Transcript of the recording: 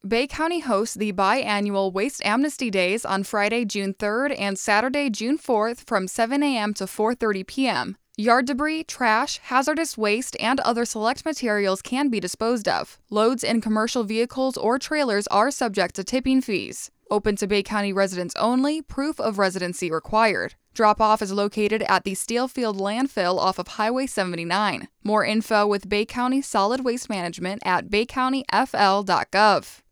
Bay County hosts the biannual Waste Amnesty Days on Friday, June 3rd and Saturday, June 4th from 7 a.m. to 4:30 p.m. Yard debris, trash, hazardous waste, and other select materials can be disposed of. Loads in commercial vehicles or trailers are subject to tipping fees. Open to Bay County residents only, proof of residency required. Drop-off is located at the Steelfield landfill off of Highway 79. More info with Bay County Solid Waste Management at baycountyfl.gov.